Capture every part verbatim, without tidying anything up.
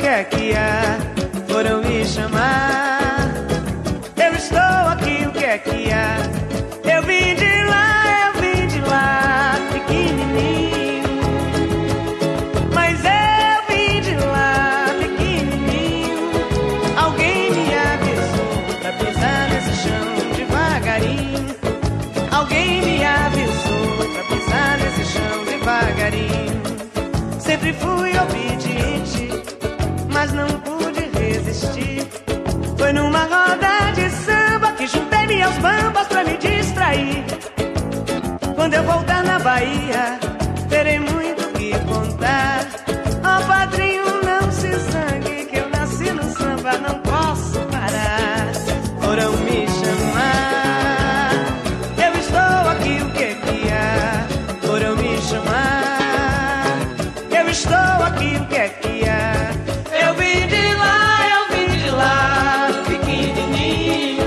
que é que há? Foram me chamar. Eu estou aqui, o que é que há? Eu vim de lá, eu vim de lá, pequenininho. Mas eu vim de lá, pequenininho. Alguém me avisou pra pisar nesse chão devagarinho. Alguém me avisou pra pisar nesse chão devagarinho. Sempre fui obediente, mas não pude resistir. Foi numa roda de samba que juntei-me aos bambas pra me distrair. Quando eu voltar na Bahia, terei muito o que contar. Ó oh, padrinho, não se zangue, que eu nasci no samba, não posso parar. Foram me chamar. Eu estou aqui, o que que há? Foram me chamar. Eu estou aqui, o que é que há? Eu vim de lá, eu vim de lá, pequenininho.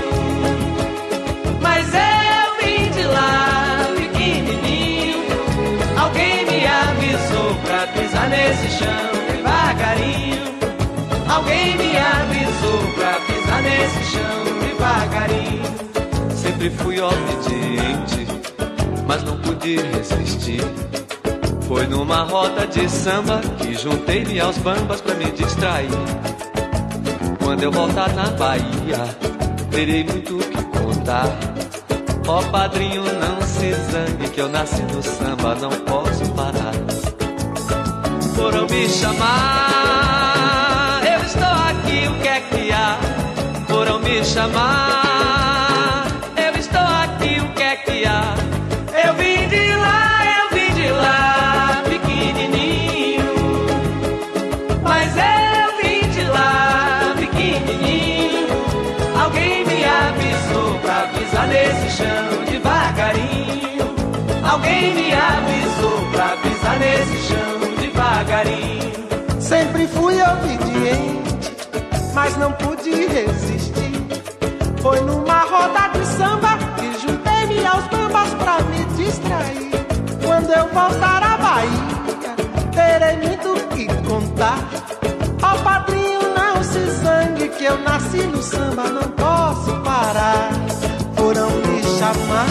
Mas eu vim de lá, pequenininho. Alguém me avisou pra pisar nesse chão devagarinho. Alguém me avisou pra pisar nesse chão devagarinho. Sempre fui obediente, mas não pude resistir. Foi numa roda de samba que juntei-me aos bambas pra me distrair. Quando eu voltar na Bahia, terei muito o que contar. Ó oh, padrinho, não se zangue, que eu nasci no samba, não posso parar. Foram me chamar. Eu estou aqui, o que é que há? Foram me chamar. Eu estou aqui, o que é que há? Eu vim de lá, eu vim de lá, pequenininho. Mas eu vim de lá, pequenininho. Alguém me avisou pra pisar nesse chão devagarinho. Alguém me avisou pra pisar nesse chão devagarinho. Sempre fui obediente, mas não pude resistir. Foi numa roda de samba que juntei-me aos bambas pra me distrair. Quando eu voltar à Bahia, terei muito o que contar. Ó oh, padrinho, não se zangue, que eu nasci no samba, não posso parar. Foram me chamar.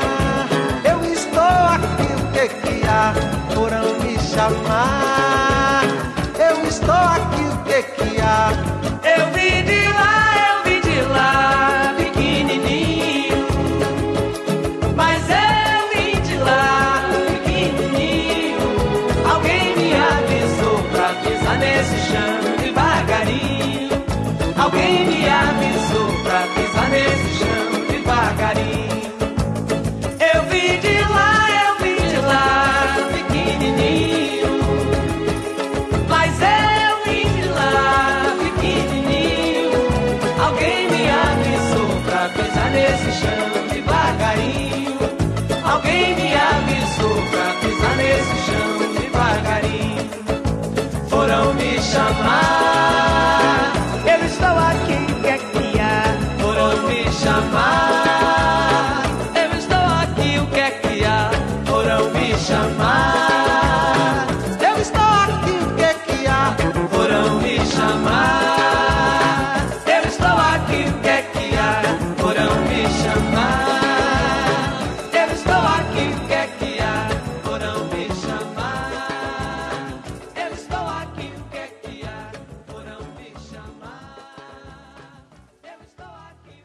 Eu estou aqui, o que que há? Foram me chamar. Eu estou aqui, o que que há? Eu vim de lá, eu vim de lá, pequenininho. Mas eu vim de lá, pequenininho. Alguém me avisou pra pisar nesse chão devagarinho. Alguém me avisou pra pisar nesse chão devagarinho. Eu vim de lá, eu vim de lá, pequenininho. Mas eu vim de lá, pequenininho. Alguém me avisou pra pisar nesse chão devagarinho. Alguém me avisou pra pisar nesse chão devagarinho. Foram me chamar.